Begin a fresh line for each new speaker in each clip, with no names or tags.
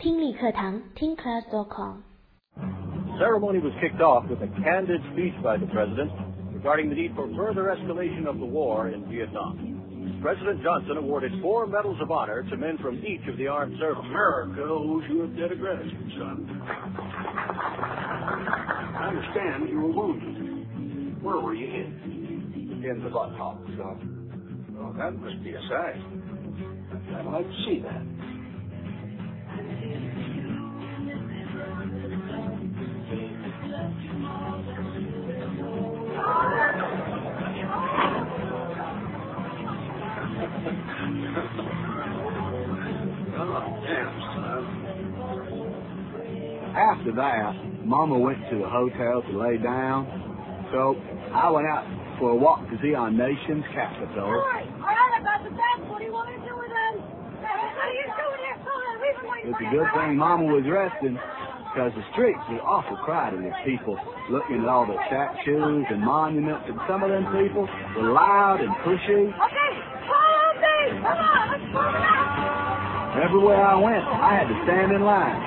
听力课堂听class.com。
Ceremony was kicked off with a candid speech by the President regarding the need for further escalation of the war in Vietnam. President Johnson awarded 4 medals of honor to men from each of the armed services.
America owes you a debt of gratitude, son. I understand you were wounded. Where were you hit?
In the buttock, son.
Well, that must be a sight. I'd like to see that.
After that, Mama went to the hotel to lay down, so I went out for a walk to see our nation's capital.
All right, I got the facts. What do you want me to do with them? What are you doing here, son?
It's a good thing Mama was resting, because the streets were awful crowded with people looking at all the statues and monuments, and some of them people were loud and pushy.
Okay, follow me. Come on, let's move it out.
Everywhere I went, I had to stand in line.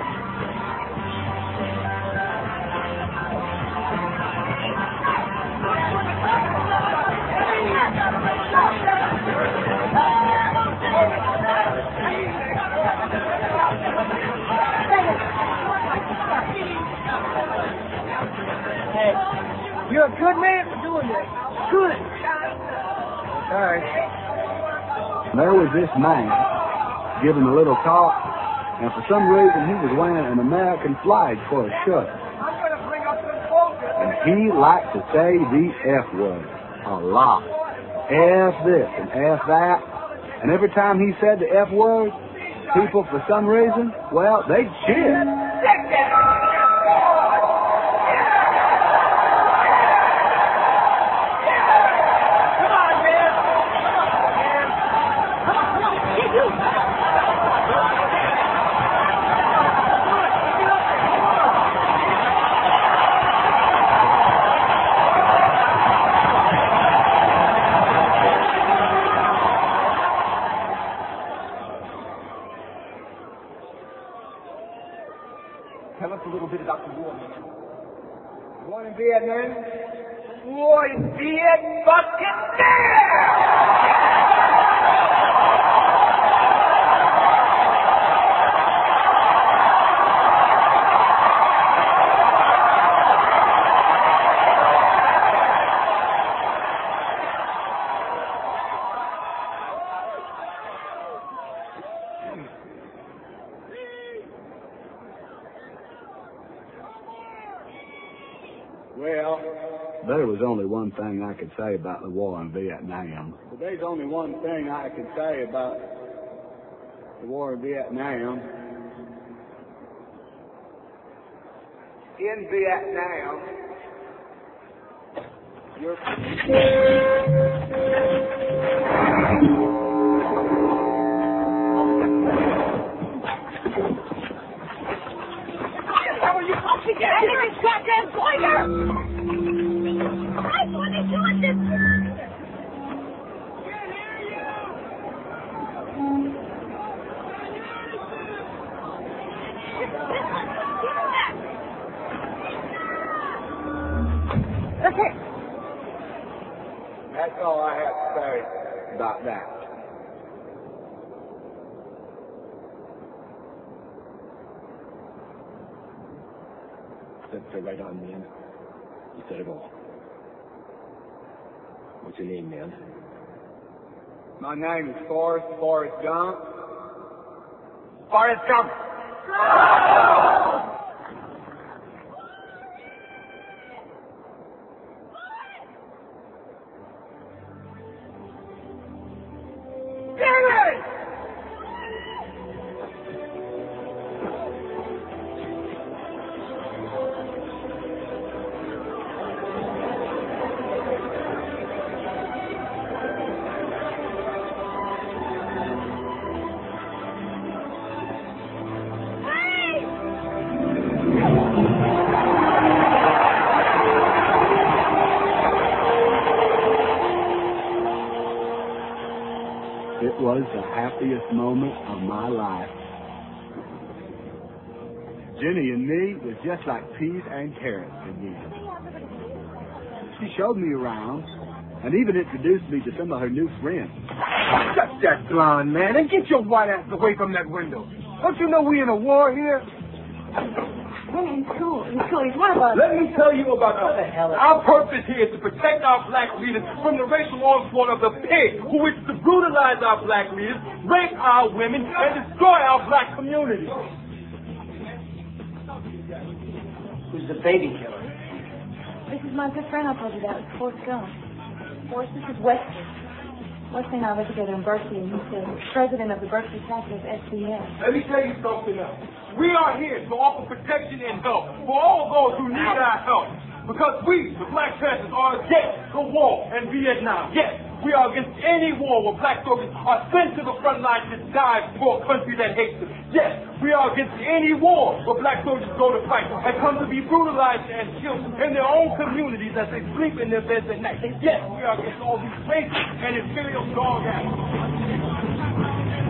Hey, you're a good man for doing this. Good. Sorry.
There was this man giving a little talk, and for some reason he was wearing an American flag for a shirt.
I'm going to bring up some focus.
And he liked to say the F word a lot. F this and F that. And every time he said the F word, people, for some reason, well, they'd cheer.
Tell us a little bit about the war, man. War in Vietnam? War in
Well, there was only one thing I could say about the war in Vietnam. But there's only one thing I could say about the war in Vietnam.
In Vietnam, you're...
How are you supposed to get in there, you goddamn pointer? That's what they're doing this.
That's it.
That's all I have to say about that.
Sit right on, man. You said it all. What's your name, man?
My name is Forrest Gump.
Forrest Gump.
It was the happiest moment of my life. Jenny and me was just like peas and carrots again. She showed me around and even introduced me to some of her new friends.
Shut that blonde man and get your white ass away from that window. Don't you know we in a war here?
He's cool. He's cool. He's one of us.
Let me tell you about us.
What the hell is
Our purpose here is to protect our black leaders from the racial onslaught of the pig who wishes to brutalize our black leaders, rape our women, and destroy our black community.
Who's the baby killer?
This is my good friend I told you about. It's Forrest Gump. Forrest, this is Wesley. Wesley and I were together in Berkeley, and he's the president of the Berkeley chapter of SCS.
Let me tell you something else. We are here to offer protection and help for all those who need our help. Because we, the Black Panthers, are against the war in Vietnam. Yes, we are against any war where black soldiers are sent to the front lines to die for a country that hates them. Yes, we are against any war where black soldiers go to fight and come to be brutalized and killed in their own communities as they sleep in their beds at night. Yes, we are against all these racist and imperial dog acts.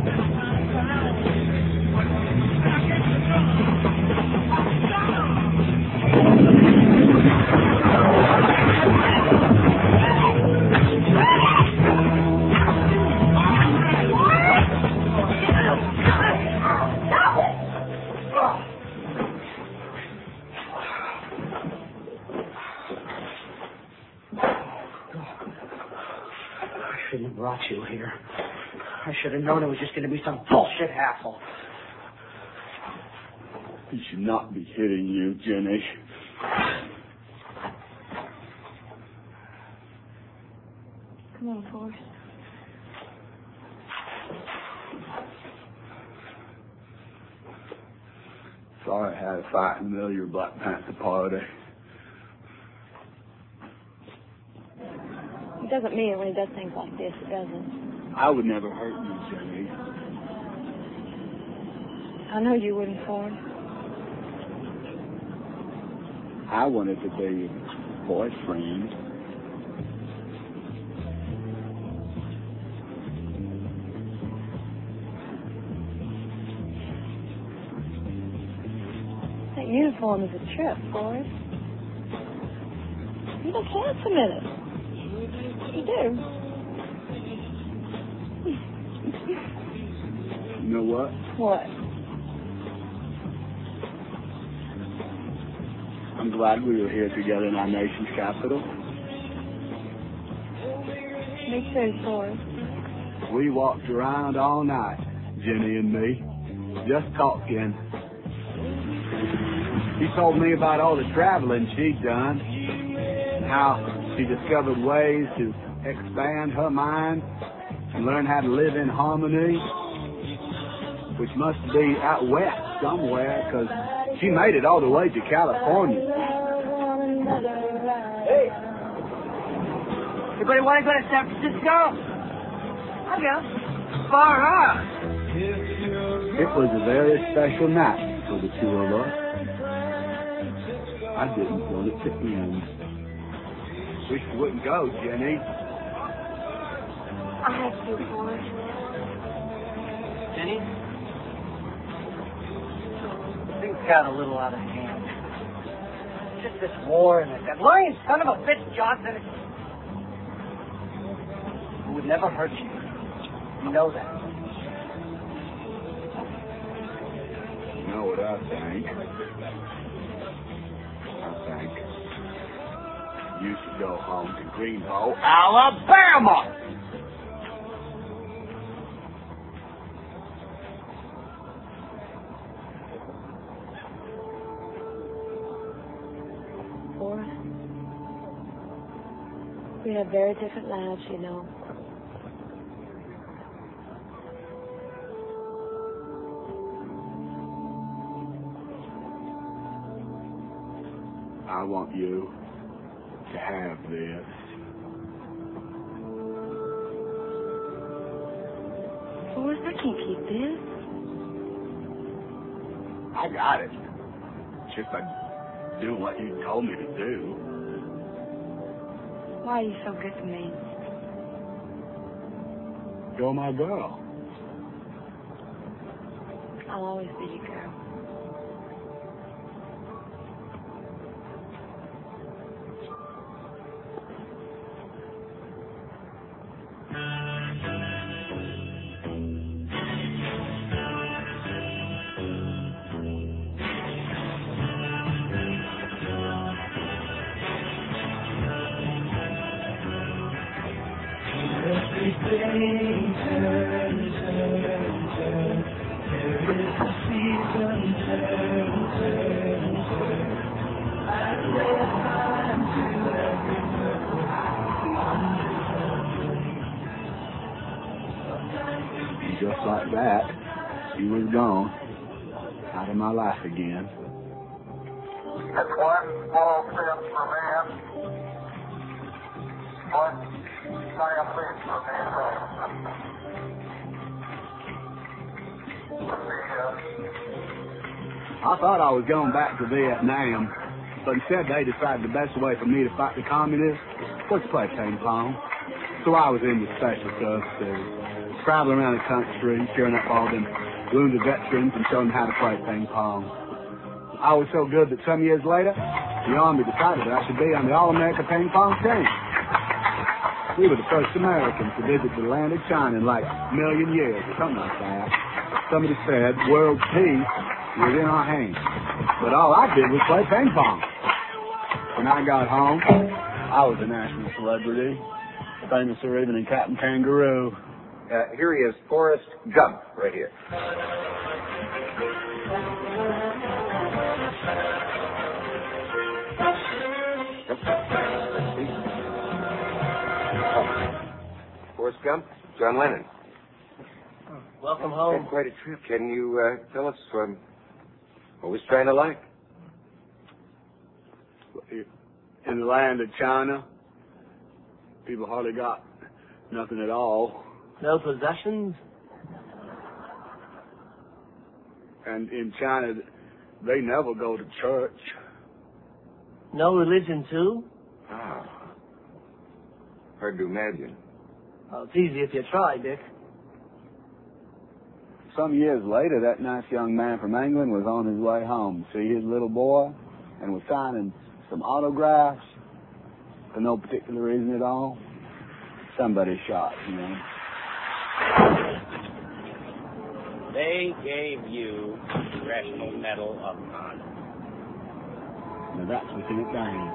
I shouldn't have brought you here. I should have known it was just going to be some bullshit hassle.
He should not be hitting you, Jenny.
Come on, Forrest.
Sorry I had a fight in the middle of your Black Panther party.
He doesn't mean it when he does things like this, it doesn't.
I would never hurt you, Jenny.
I know you wouldn't, Forrest.
I wanted to be your boyfriend.
That uniform is a trip, Forrest. You look handsome in it. You do.
You know what?
What?
I'm glad we were here together in our nation's capital.
Me too, Forrest.
We walked around all night, Jenny and me, just talking. She told me about all the traveling she'd done, how she discovered ways to expand her mind and learn how to live in harmony, which must be out west somewhere, because she made it all the way to California.
Hey! Anybody want to go to San Francisco?
I'll go.
Far out!
It was a very special night for the two of us. I didn't want it to end. Wish you wouldn't go, Jenny.
I have to, Forrest.
Jenny? Things got a little out of hand. Just this war and that lying son of a bitch Johnson who would never hurt you. You know that.
You know what I think? I think you should go home to Greenbow, Alabama!
Forrest, we have very different lives, you know.
I want you to have this.
Forrest, I can't keep this.
I got it. Just by doing what you told me to do.
Why are you so good to me?
You're my girl.
I'll always be your girl.
Just like that, she was gone, out of my life again.
That's one small step for man, one giant leap for mankind.
I thought I was going back to Vietnam, but instead they decided the best way for me to fight the communists was to play ping pong. So I was in the special services, traveling around the country, cheering up all them wounded veterans and showing them how to play ping pong. I was so good that some years later, the Army decided that I should be on the All-America ping pong team. We were the first Americans to visit the land of China in like a million years or something like that. Somebody said world peace was in our hands. But all I did was play ping pong. When I got home, I was a national celebrity, famouser even than Captain Kangaroo.
Here he is, Forrest Gump, right here. Forrest Gump, John Lennon.
Welcome home.
Had quite a trip. Can you tell us what was China like?
In the land of China, people hardly got nothing at all.
No possessions?
And in China, they never go to church.
No religion, too?
Ah. Hard to imagine.
Well, it's easy if you try, Dick.
Some years later, that nice young man from England was on his way home to see his little boy and was signing some autographs for no particular reason at all. Somebody shot, you know.
They gave you the Congressional Medal of Honor.
Now that's Lieutenant Dan.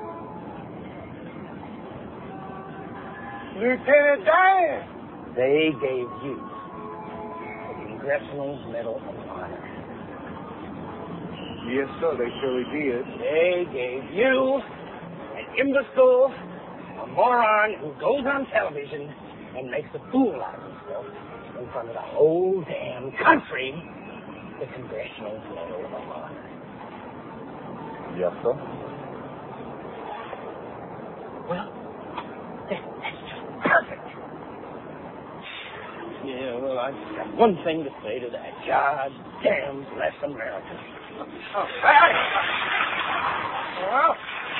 Lieutenant Dan!
They gave you the Congressional Medal of Honor.
Yes, sir, they surely did.
They gave you an imbecile, a moron who goes on television and makes a fool out of himself in front of the whole damn country, the Congressional Medal of Honor.
Yes, sir.
Well, that's just perfect. Yeah, well, I've got one thing to say to that. God damn bless America. Oh, hey! Well,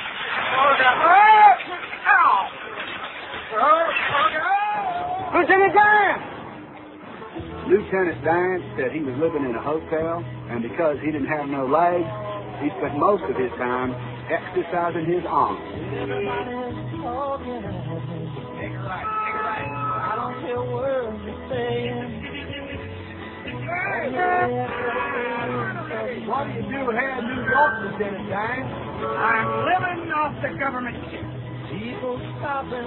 Lieutenant Dan!
Lieutenant Dan said he was living in a hotel, and because he didn't have no legs, he spent most of his time exercising his arms.
Everybody's talking. Take it right. I don't hear words you're saying.
What do you do here in New York, Lieutenant Dan?
I'm living off the government ship. People stopping.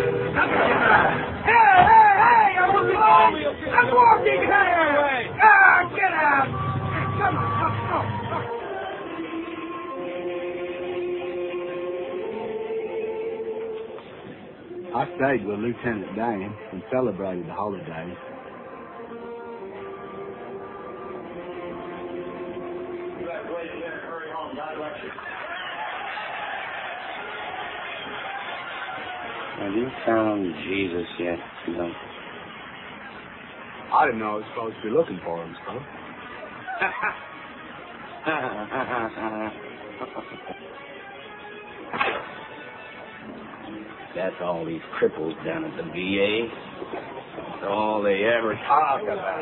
Hey! I'm walking here! Get out! Come on.
I stayed with Lieutenant Dan and celebrated the holidays.
Have you found Jesus yet? No.
I didn't know I was supposed to be looking for him, so.
That's all these cripples down at the VA. That's all they ever talk about.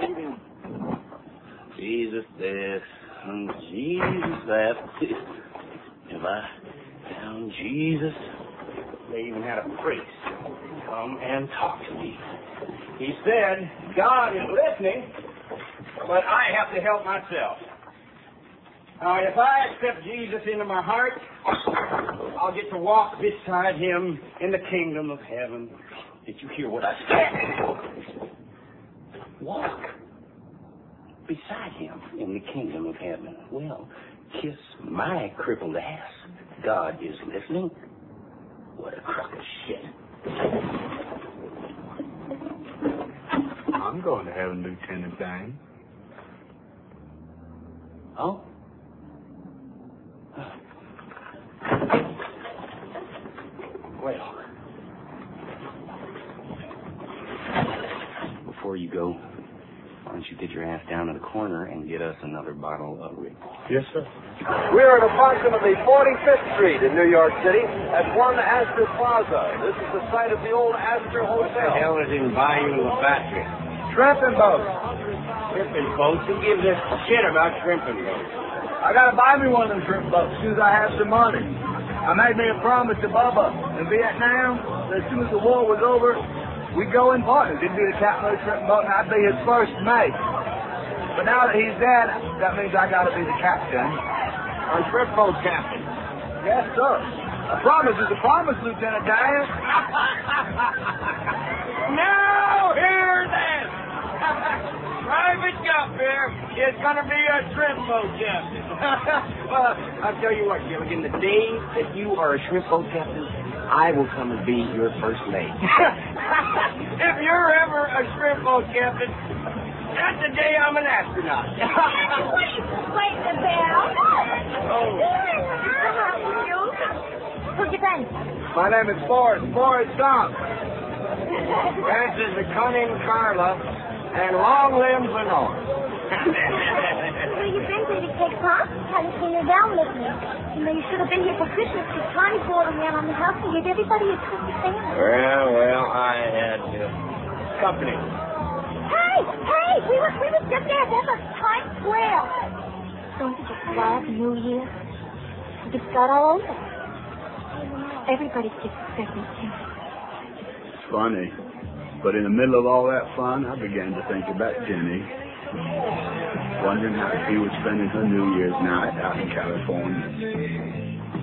Jesus this and Jesus that. If I found Jesus, they even had a priest come and talk to me. He said, God is listening, but I have to help myself. Now, if I accept Jesus into my heart, I'll get to walk beside him in the kingdom of heaven. Did you hear what I said? Walk. beside him in the kingdom of heaven. Well, kiss my crippled ass. God is listening. What a crock of shit.
I'm going to heaven, Lieutenant Dane.
Oh? Well, before you go, why don't you get your ass down to the corner and get us another bottle of Rick?
Yes, sir.
We're at approximately 45th Street in New York City at One Astor Plaza. This is the site of the old Astor Hotel.
What the hell is in Bayou La Patria?
Shrimping boats.
Shrimping boats? Who gives a shit about shrimping boats?
I gotta buy me one of them shrimp boats as soon as I have some money. I made me a promise to Bubba in Vietnam that as soon as the war was over, we'd go in partners. He'd be the captain of the shrimp boat and I'd be his first mate. But now that he's dead, that means I gotta be the captain.
Our shrimp boat captain.
Yes, sir. A promise is a promise, Lieutenant Dane.
Now hear this! Private Gup here is going to be a shrimp boat captain.
Well, I'll tell you what, Gilligan, the day that you are a shrimp boat captain, I will come and be your first mate.
If you're ever a shrimp boat captain, that's the day I'm an astronaut.
Wait a bell.
Oh.
Who's your friend?
My name is Forrest Gump.
This is the cunning Carla, and long live Lenore.
Where you been, Lady Cake Pop? Haven't seen you down with me. You know, you should have been here for Christmas because Connie brought around on the house and gave everybody a Christmas family.
Well, I had company.
Hey! We were just there. There's a Times Square. Don't you just love New Year? We just got all over. Everybody's just expecting Santa.
It's funny, but in the middle of all that fun, I began to think about Jenny, wondering how she was spending her New Year's night out in California.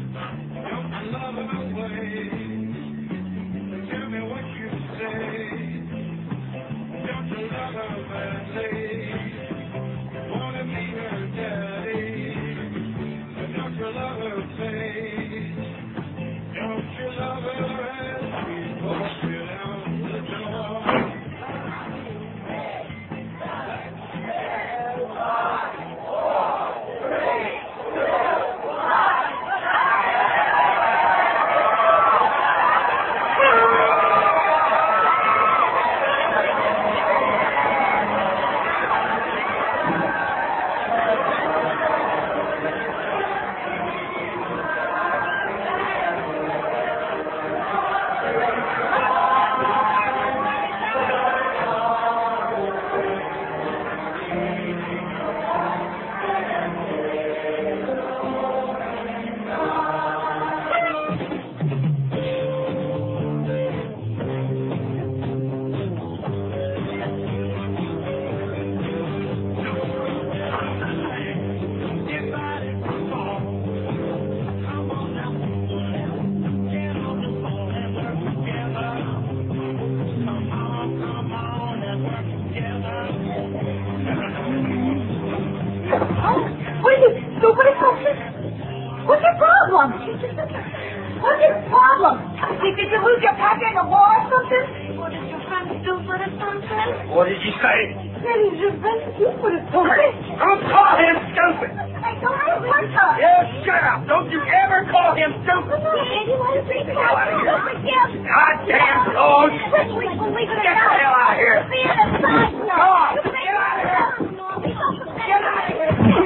What's your problem? What's your problem? Did you lose your packer in the war or something? What did your friend stupid or something?
What did you say?
Did your friend stupid or something?
Don't call him stupid.
I don't have one time.
You shut up. Don't you ever call him stupid.
You want to think about stupid gifts?
Goddamn clothes.
Get
the hell out of here.
Be in the sun.
Come on. Get out of here.
Get out of here.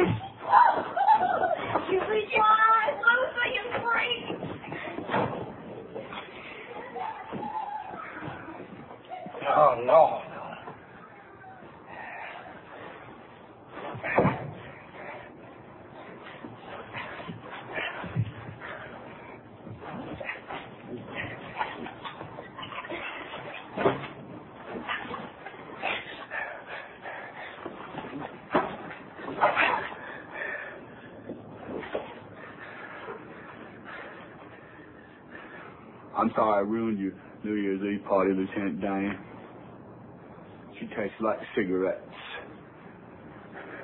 You reach your eyes, loosely and free.
Oh, no.
I'm sorry I ruined your New Year's Eve party, Lieutenant Dane. She tastes like cigarettes.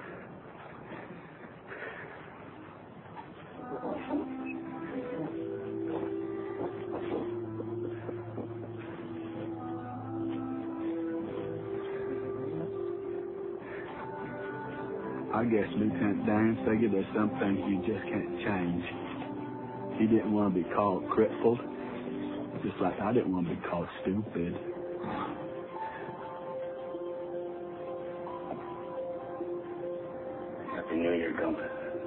I guess Lieutenant Dan figured there's some things you just can't change. He didn't want to be called crippled, just like I didn't want to be called stupid.
Happy New Year, Gump.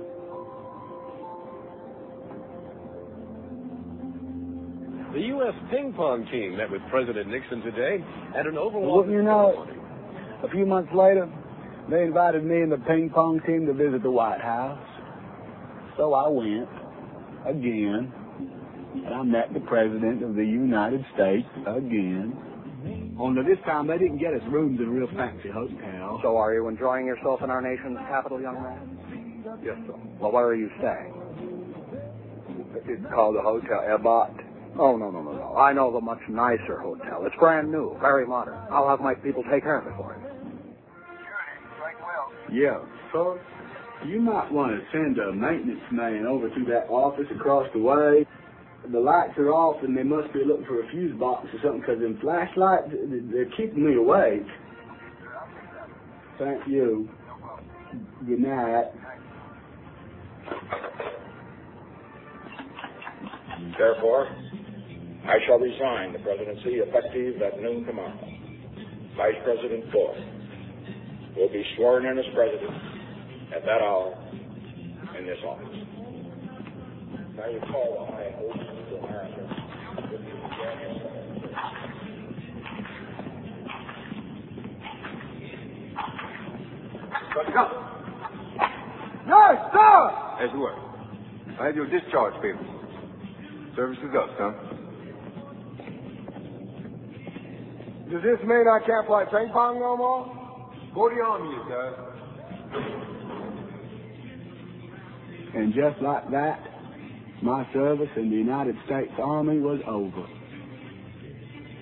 The U.S. ping pong team met with President Nixon today at an Oval
Well,
Office.
you know, a few months later, they invited me and the ping pong team to visit the White House. So I went again, and I met the President of the United States again. Only this time they didn't get us rooms in a real fancy hotel.
So are you enjoying yourself in our nation's capital, young man?
Yes, sir.
Well, where are you staying?
It's called the Hotel Ebbot.
Oh, no. I know the much nicer hotel. It's brand new, very modern. I'll have my people take care of it for you.
Yeah, so you might want to send a maintenance man over to that office across the way. The lights are off and they must be looking for a fuse box or something because them flashlights, they're keeping me awake. Thank you. Good night.
Therefore, I shall resign the presidency effective at noon tomorrow. Vice President Ford will be sworn in as president at that hour in this office. I recall the high oath to America.
Yes, sir! As you were. I have your discharge papers. Service is up, son. Does this mean I can't play ping pong no more? Go to the army, you guys.
And just like that, my service in the United States Army was over.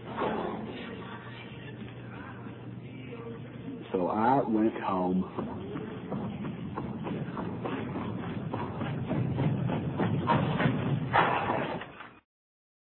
So I went home.